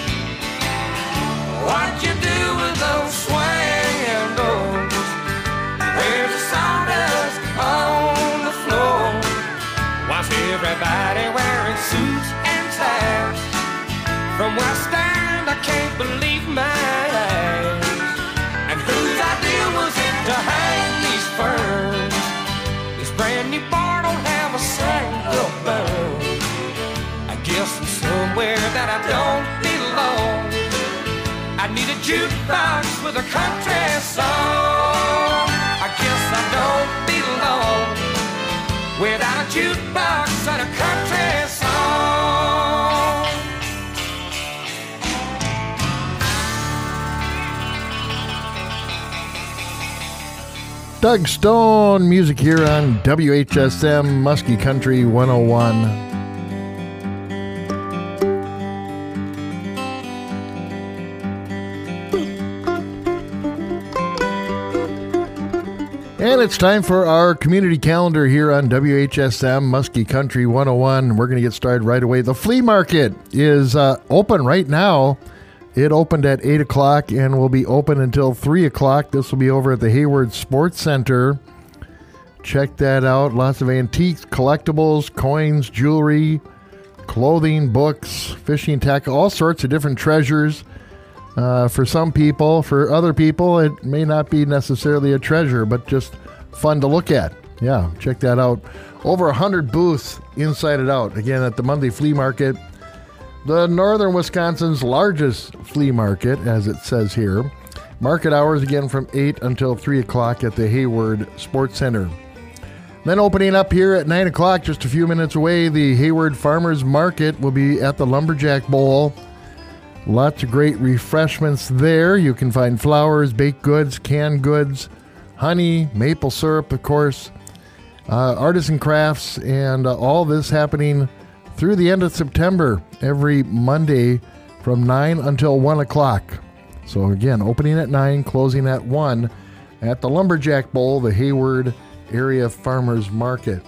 S8: What you do with those swinging doors? Where's the sawdust on the floor? Why's everybody wearing suits and ties? From where I stand, I can't believe my eyes. And whose idea was it to hang these ferns? This brand new bar don't have a single burn. I guess I'm somewhere that I don't belong. I need a jukebox with a country song. I guess I don't belong without a jukebox and a country song.
S4: Doug Stone music here on W H S M Muskie Country one oh one. And it's time for our community calendar here on W H S M Muskie Country one oh one. We're going to get started right away. The flea market is uh, open right now. It opened at eight o'clock and will be open until three o'clock. This will be over at the Hayward Sports Center. Check that out. Lots of antiques, collectibles, coins, jewelry, clothing, books, fishing tackle, all sorts of different treasures. Uh, for some people, for other people, it may not be necessarily a treasure, but just fun to look at. Yeah, check that out. Over one hundred booths inside and out. Again, at the Monday Flea Market, the northern Wisconsin's largest flea market, as it says here. Market hours again from eight until three o'clock at the Hayward Sports Center. Then opening up here at nine o'clock, just a few minutes away, the Hayward Farmers Market will be at the Lumberjack Bowl. Lots of great refreshments there. You can find flowers, baked goods, canned goods, honey, maple syrup, of course, uh, artisan crafts, and uh, all this happening through the end of September, every Monday from nine until one o'clock. So again, opening at nine, closing at one at the Lumberjack Bowl, the Hayward Area Farmers Market.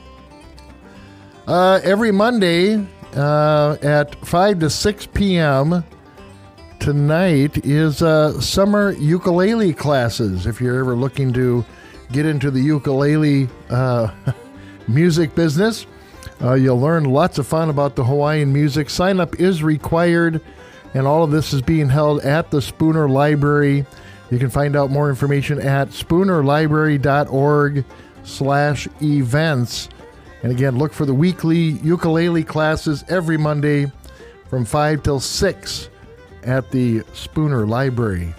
S4: Uh, every Monday, Uh, at five to six p.m. tonight is uh, summer ukulele classes. If you're ever looking to get into the ukulele uh, music business, uh, you'll learn lots of fun about the Hawaiian music. Sign up is required, and all of this is being held at the Spooner Library. You can find out more information at spoonerlibrary.org slash events. And again, look for the weekly ukulele classes every Monday from five till six at the Spooner Library.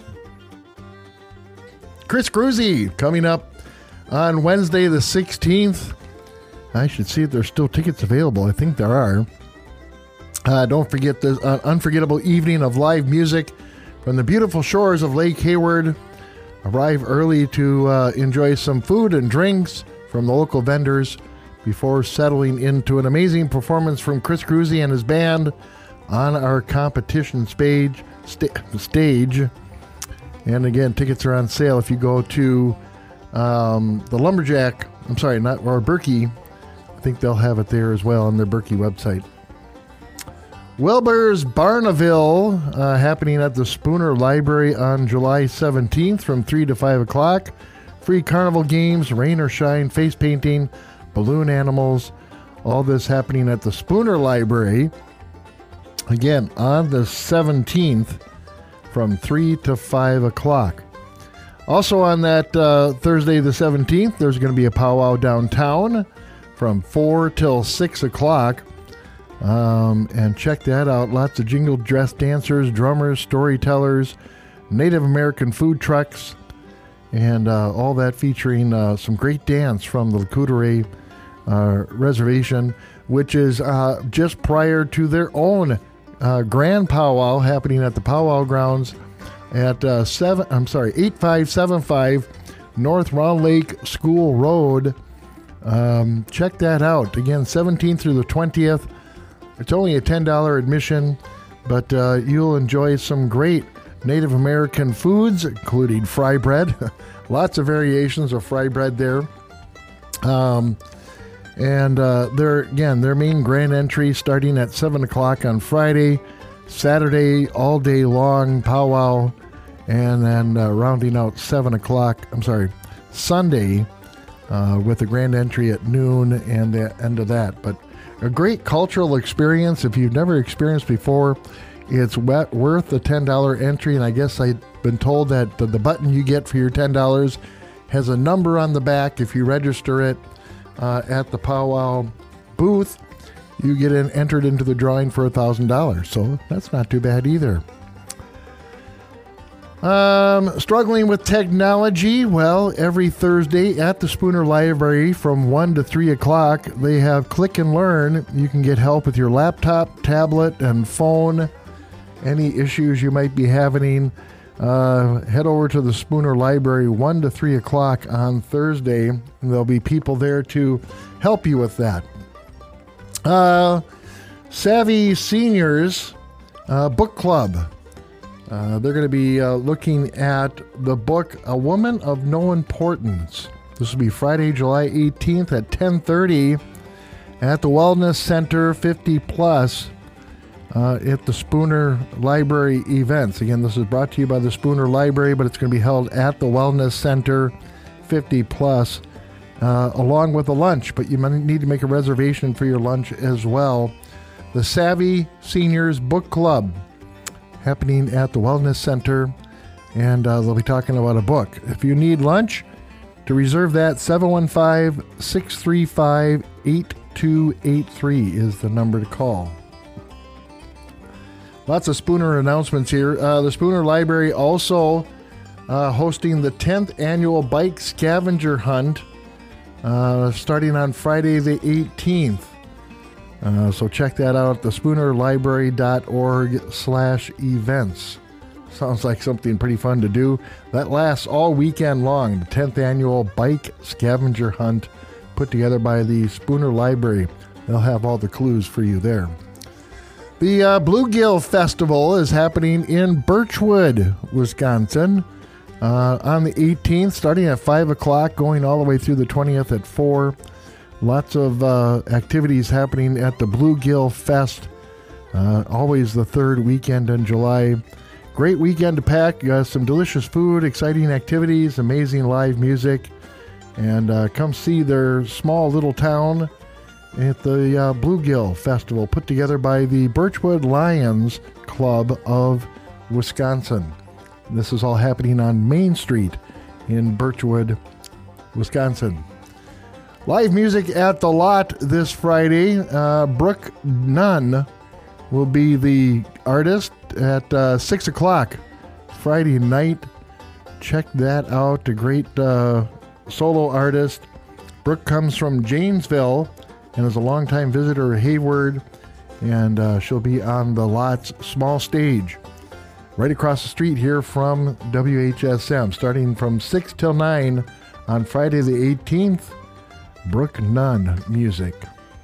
S4: Chris Cruzy coming up on Wednesday the sixteenth. I should see if there's still tickets available. I think there are. Uh, don't forget the uh, unforgettable evening of live music from the beautiful shores of Lake Hayward. Arrive early to uh, enjoy some food and drinks from the local vendors before settling into an amazing performance from Chris Cruzy and his band on our competition stage. Sta- stage. And again, tickets are on sale if you go to um, the Lumberjack, I'm sorry, not or Berkey. I think they'll have it there as well on their Berkey website. Wilbur's Barnaville, uh, happening at the Spooner Library on July seventeenth from three to five o'clock. Free carnival games, rain or shine, face painting, balloon animals, all this happening at the Spooner Library. Again, on the seventeenth from three to five o'clock. Also on that uh, Thursday the seventeenth, there's going to be a powwow downtown from four till six o'clock. Um, and check that out. Lots of jingle dress dancers, drummers, storytellers, Native American food trucks, and uh, all that featuring uh, some great dance from the Lakudere uh, Reservation, which is uh, just prior to their own uh, Grand Powwow happening at the Powwow Grounds at uh, seven. I'm sorry, eight five seven five North Round Lake School Road. Um, check that out. Again, seventeenth through the twentieth. It's only a ten dollars admission, but uh, you'll enjoy some great Native American foods, including fry bread. Lots of variations of fry bread there. Um, and uh, their again, their main grand entry starting at seven o'clock on Friday, Saturday all day long powwow, and then uh, rounding out seven o'clock. I'm sorry, Sunday uh, with the grand entry at noon and the end of that. But a great cultural experience. If you've never experienced before, it's wet, worth the ten dollars entry. And I guess I've been told that the, the button you get for your ten dollars has a number on the back. If you register it uh, at the powwow booth, you get in, entered into the drawing for one thousand dollars. So that's not too bad either. Um, struggling with technology? Well, every Thursday at the Spooner Library from one to three o'clock, they have Click and Learn. You can get help with your laptop, tablet, and phone. Any issues you might be having, uh, head over to the Spooner Library one to three o'clock on Thursday, and there'll be people there to help you with that. Uh, Savvy Seniors uh, Book Club. Uh, they're going to be uh, looking at the book A Woman of No Importance. This will be Friday, July eighteenth at ten thirty at the Wellness Center fifty plus uh, at the Spooner Library events. Again, this is brought to you by the Spooner Library, but it's going to be held at the Wellness Center fifty plus uh, along with a lunch. But you might need to make a reservation for your lunch as well. The Savvy Seniors Book Club, happening at the Wellness Center, and uh, they'll be talking about a book. If you need lunch, to reserve that, seven one five, six three five, eight two eight three is the number to call. Lots of Spooner announcements here. Uh, the Spooner Library also uh, hosting the tenth annual Bike Scavenger Hunt uh, starting on Friday the eighteenth. Uh, so check that out at the spooner library dot org slash events. Sounds like something pretty fun to do. That lasts all weekend long. The tenth annual Bike Scavenger Hunt put together by the Spooner Library. They'll have all the clues for you there. The uh, Bluegill Festival is happening in Birchwood, Wisconsin uh, on the eighteenth, starting at five o'clock, going all the way through the twentieth at four. Lots of uh, activities happening at the Bluegill Fest. Uh, always the third weekend in July. Great weekend to pack. Uh, some delicious food, exciting activities, amazing live music. And uh, come see their small little town at the uh, Bluegill Festival, put together by the Birchwood Lions Club of Wisconsin. This is all happening on Main Street in Birchwood, Wisconsin. Live music at the Lot this Friday. Uh, Brooke Nunn will be the artist at uh, six o'clock Friday night. Check that out. A great uh, solo artist. Brooke comes from Janesville and is a longtime visitor at Hayward, and uh, she'll be on the Lot's small stage right across the street here from W H S M, starting from six till nine on Friday the eighteenth. Brooke Nunn music.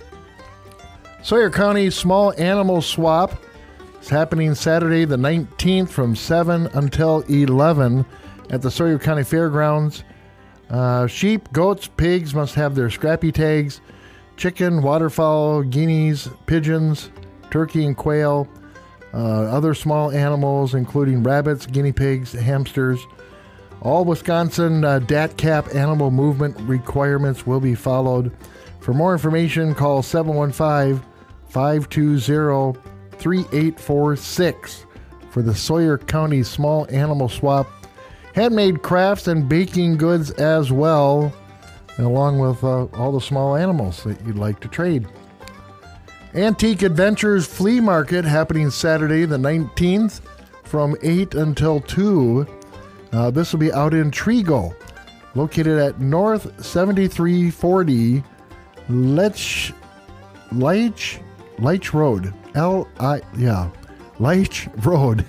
S4: Sawyer County Small Animal Swap is happening Saturday the nineteenth from seven until eleven at the Sawyer County Fairgrounds. Uh, sheep, goats, pigs must have their scrappy tags. Chicken, waterfowl, guineas, pigeons, turkey and quail. Uh, other small animals including rabbits, guinea pigs, hamsters. All Wisconsin uh, D A T C A P animal movement requirements will be followed. For more information, call seven one five, five two zero, three eight four six for the Sawyer County Small Animal Swap. Handmade crafts and baking goods as well, along with uh, all the small animals that you'd like to trade. Antique Adventures Flea Market happening Saturday the nineteenth from eight until two. Uh, this will be out in Trigo, located at North seventy-three forty Leitch, Leitch, Leitch Road. L I yeah, Leich Road.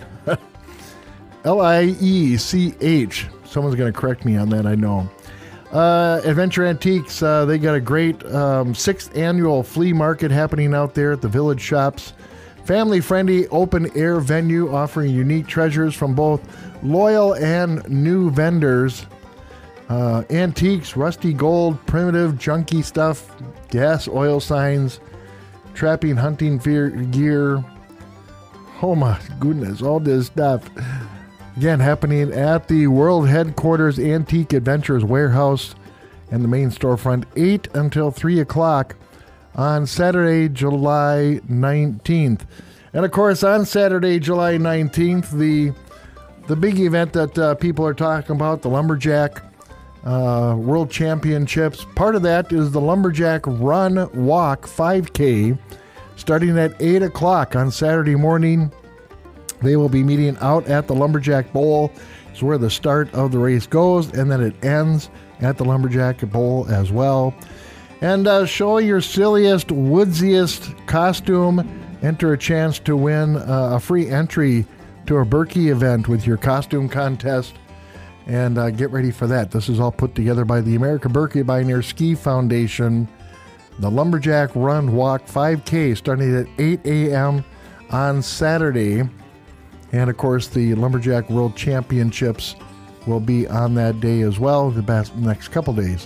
S4: L I E C H. Someone's going to correct me on that, I know. Uh, Adventure Antiques, uh, they got a great um, sixth annual flea market happening out there at the Village Shops. Family-friendly open-air venue offering unique treasures from both loyal and new vendors. Uh, antiques, rusty gold, primitive, junky stuff, gas, oil signs, trapping, hunting fear, gear. Oh my goodness, all this stuff. Again, happening at the World Headquarters Antique Adventures Warehouse and the main storefront, eight until three o'clock on Saturday, July nineteenth. And of course, on Saturday, July nineteenth, the the big event that uh, people are talking about, the Lumberjack uh, World Championships. Part of that is the Lumberjack Run Walk five K, starting at eight o'clock on Saturday morning. They will be meeting out at the Lumberjack Bowl. It's where the start of the race goes, and then it ends at the Lumberjack Bowl as well. And uh, show your silliest, woodsiest costume. Enter a chance to win uh, a free entry to a Berkey event with your costume contest. And uh, get ready for that. This is all put together by the American Berkey Pioneer Ski Foundation. The Lumberjack Run Walk five K starting at eight a.m. on Saturday. And, of course, the Lumberjack World Championships will be on that day as well, the best, next couple days.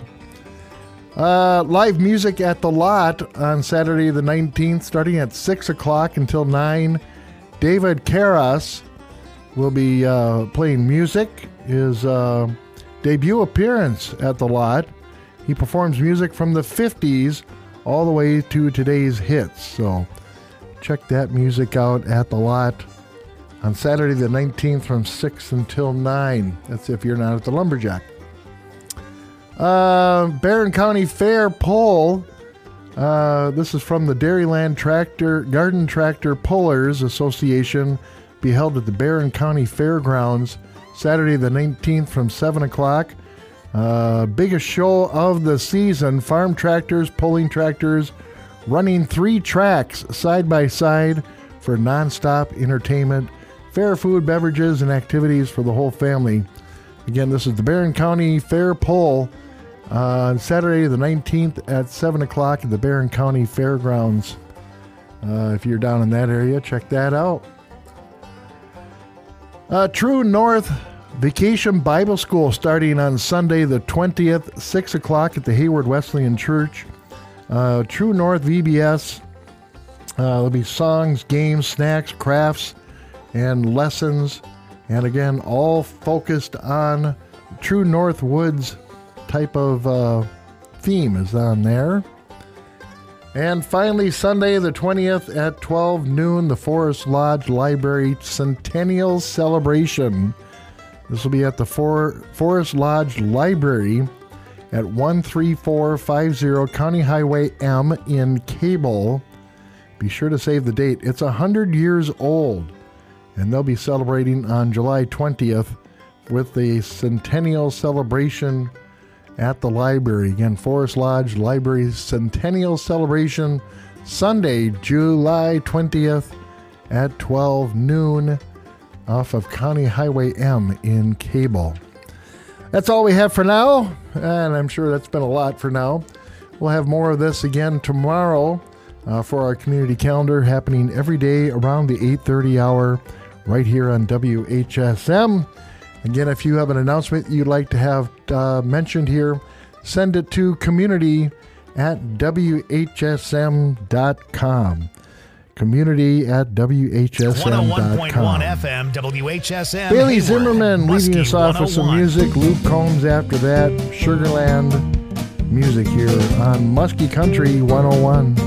S4: Uh, live music at the Lot on Saturday the nineteenth, starting at six o'clock until nine. David Karras will be uh, playing music. His uh, debut appearance at the Lot. He performs music from the fifties all the way to today's hits. So check that music out at the Lot on Saturday the nineteenth from six until nine. That's if you're not at the Lumberjack. Uh, Barron County Fair poll. Uh, this is from the Dairyland Tractor Garden Tractor Pullers Association. Be held at the Barron County Fairgrounds Saturday the nineteenth from seven o'clock. Uh, biggest show of the season. Farm tractors, pulling tractors, running three tracks side by side for nonstop entertainment. Fair food, beverages, and activities for the whole family. Again, this is the Barron County Fair Poll uh, on Saturday the nineteenth at seven o'clock at the Barron County Fairgrounds. Uh, if you're down in that area, check that out. Uh, True North Vacation Bible School starting on Sunday the twentieth, six o'clock at the Hayward Wesleyan Church. Uh, True North V B S. Uh, there'll be songs, games, snacks, crafts, and lessons, and again, all focused on True North Woods type of uh, theme is on there. And finally, Sunday the twentieth at twelve noon, the Forest Lodge Library Centennial Celebration. This will be at the For- Forest Lodge Library at one three four five zero County Highway M in Cable. Be sure to save the date. It's one hundred years old. And they'll be celebrating on July twentieth with the Centennial Celebration at the library. Again, Forest Lodge Library Centennial Celebration, Sunday, July twentieth at twelve noon off of County Highway M in Cable. That's all we have for now, and I'm sure that's been a lot for now. We'll have more of this again tomorrow uh, for our community calendar happening every day around the eight thirty hour right here on W H S M. Again, if you have an announcement you'd like to have uh, mentioned here, send it to community at W H S M dot com. Community at W H S M dot com.
S2: one oh one point one F M, W H S M.
S4: Bailey
S2: Hayward,
S4: Zimmerman leading us off with some music. Luke Combs after that. Sugarland music here on Muskie Country one oh one.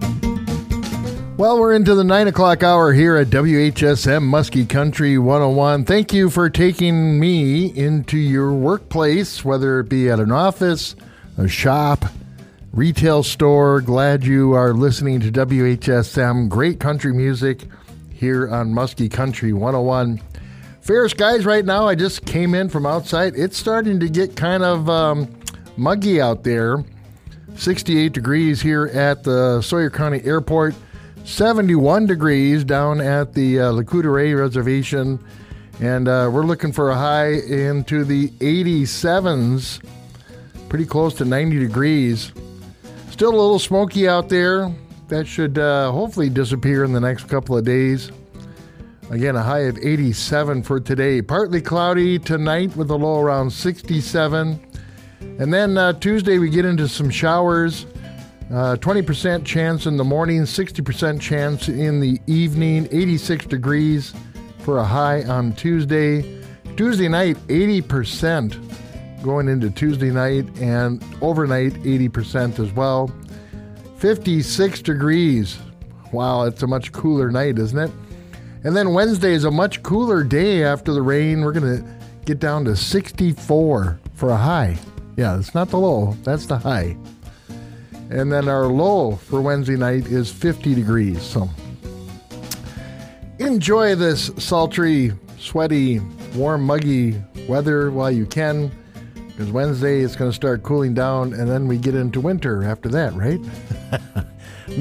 S4: Well, we're into the nine o'clock hour here at W H S M Muskie Country one oh one. Thank you for taking me into your workplace, whether it be at an office, a shop, retail store. Glad you are listening to W H S M. Great country music here on Muskie Country one oh one. Fair skies right now. I just came in from outside. It's starting to get kind of um, muggy out there. sixty-eight degrees here at the Sawyer County Airport. seventy-one degrees down at the uh, Lac-Courte Reservation. And uh, we're looking for a high into the eighty-sevens, pretty close to ninety degrees. Still a little smoky out there. That should uh, hopefully disappear in the next couple of days. Again, a high of eighty-seven for today. Partly cloudy tonight with a low around sixty-seven. And then uh, Tuesday we get into some showers. Uh, twenty percent chance in the morning, sixty percent chance in the evening, eighty-six degrees for a high on Tuesday. Tuesday night, eighty percent going into Tuesday night, and overnight, eighty percent as well. fifty-six degrees. Wow, it's a much cooler night, isn't it? And then Wednesday is a much cooler day after the rain. We're going to get down to sixty-four for a high. Yeah, it's not the low, that's the high. And then our low for Wednesday night is fifty degrees. So enjoy this sultry, sweaty, warm, muggy weather while you can, because Wednesday it's going to start cooling down, and then we get into winter after that, right?